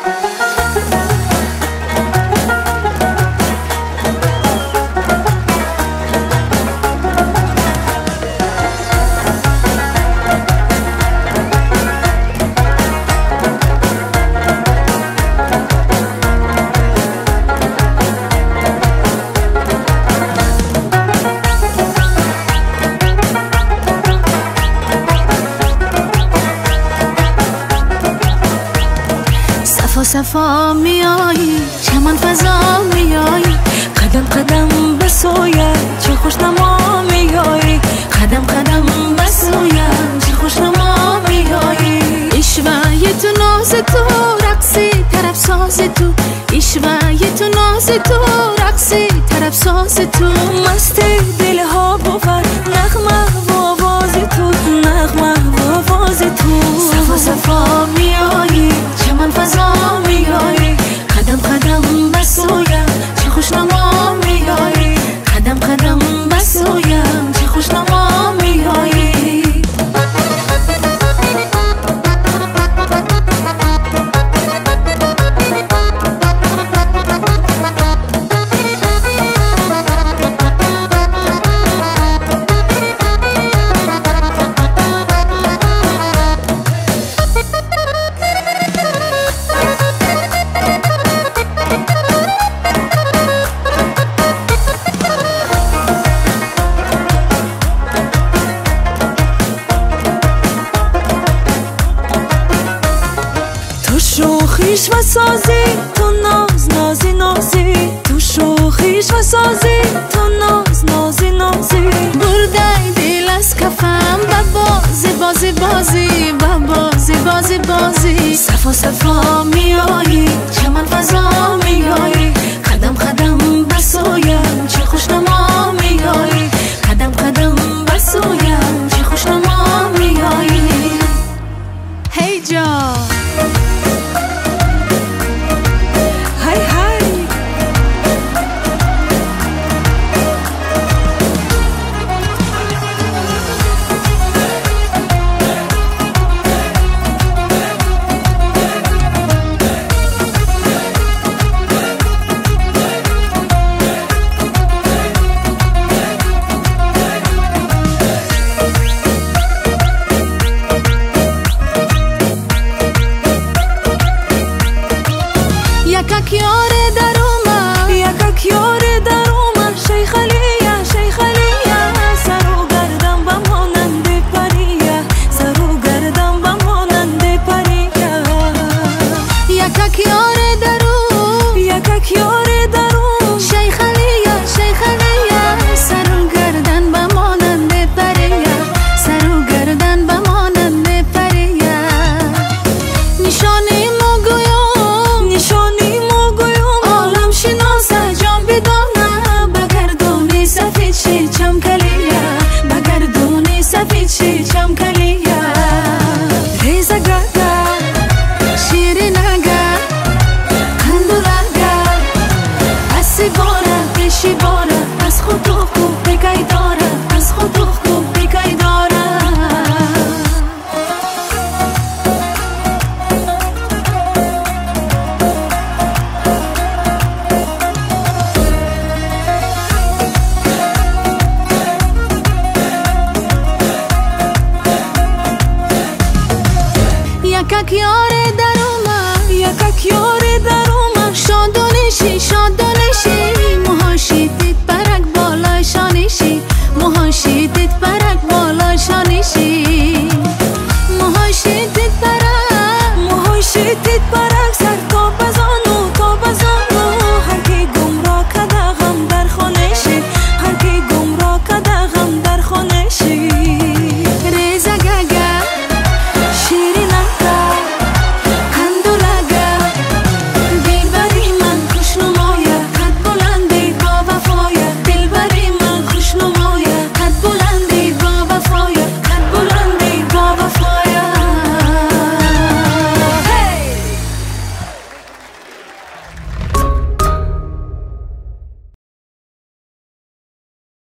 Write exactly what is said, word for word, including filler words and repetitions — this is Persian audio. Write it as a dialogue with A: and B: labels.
A: صفا میایی چمن فضا میایی قدم قدم به سویت چه خوشنما میایی قدم قدم به سویت چه خوشنما میایی اشوه تو ناز تو رقصی طرف ساز تو اشوه تو ناز تو رقصی طرف ساز تو مست دل ها بود نغمه و آواز تو نغمه و آواز تو صفا صفا میایی چمن فضا میایی قدم قدم به سویم چه خوشنما میایی قدم قدم به سویم چه خوشنما میایی شوخیش و سازی تو ناز نازی نازی تو شوخیش و سازی تو ناز نازی نازی بردای دل از کفم با بازی بازی بازی با بازی بازی بازی صفا صفا میایی چمن فضا میایی قدم قدم بسویم چه خوشنما میایی قدم قدم بسویم چه خوشنما میایی هی جان یکک یار در اومد یکک یار در اومد شیخ علیه شیخ علیه سر و گردم و مانند پریه سر و گردم و مانند پریه یکک یار در اومد یکک یار در اومد شیخ علیه شیخ علیه سر و گردن و مانند پریه سر و گردن و مانند پریه نشانی مگویم نشانی چی چم کلیه ریزه گرده شیرین اگه کندوره اسی باره پیشی باره از خود تو خوب بگی داره از خود تو خوب بگی داره یکک یار در اومد یکک یار در اومد شادونشی شادونشی موهاشی دید برک بالای شانشی موهاشی دید برک بالای شانشی موهاشی دید برک